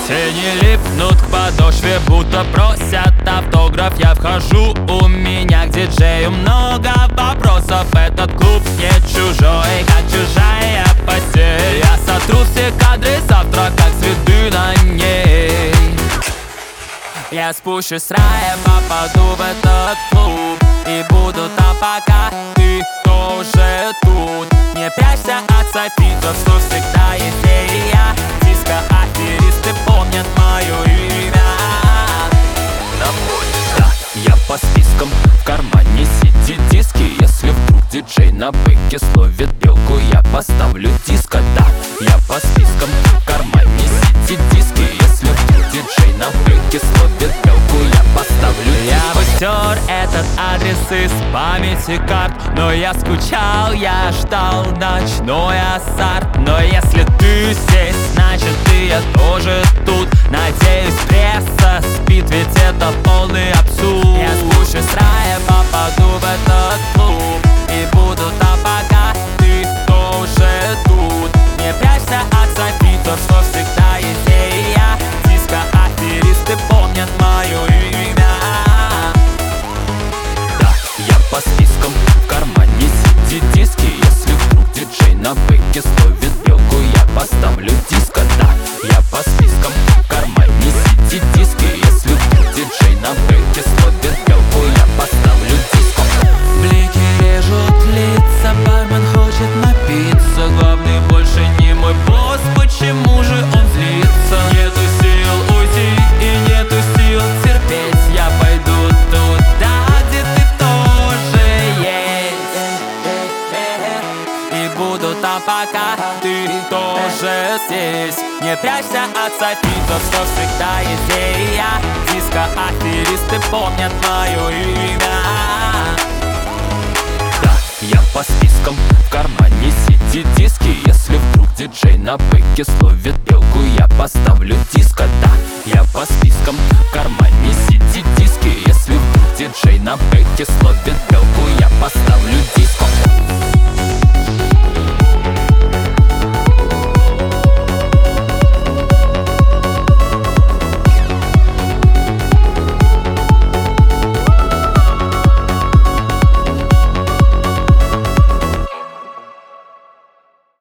Тени липнут к подошве, будто просят автограф. Я вхожу, у меня к диджею много вопросов. Этот клуб не чужой, как чужая постель. Я сотру все кадры завтра, как следы на ней. Я спущусь с рая, попаду в этот клуб и буду там, пока ты тоже тут. Не прячься от софитов, что всегда есть я. Диско-аферисты помнят мое имя. Да, я по спискам, в кармане сидит диски. Если вдруг диджей на бэке словит белку, я поставлю диско. Да, я по спискам, в кармане сидит диски. Если вдруг диджей на бэке словит белку, я поставлю диско. Я бы стер этот адрес из памяти карт, но я скучал, я ждал ночной азарт. Но если ты здесь, значит ты, я тоже тут. Надеюсь, пресса спит, ведь это полный абсурд. Я спущусь с рая, попаду в этот клуб и буду там, пока ты тоже тут. Не прячься от софитов, что всегда есть я. Диско-аферисты помнят мое имя. Да, я по спискам, в кармане сидит диски. Если вдруг диджей на бэке словит белку, я поставлю диско. Да, я по спискам, в кармане сидит диски. Если вдруг диджей на бэке словит белку, я поставлю диско. Блики режут лица, бармен хочет напиться. Главный больше не мой босс, почему же он злится? Нету сил уйти и нету сил терпеть. Я пойду туда, где ты тоже есть, и буду там, пока ты тоже здесь. Не прячься от софитов, что всегда есть я. Диско-аферисты помнят мое имя. Да, я по спискам, в кармане сидит диски. Если вдруг диджей на бэке словит белку, я поставлю диско. Да, я по спискам, в кармане сидит диски. Если вдруг диджей на бэке словит белку, я поставлю диско.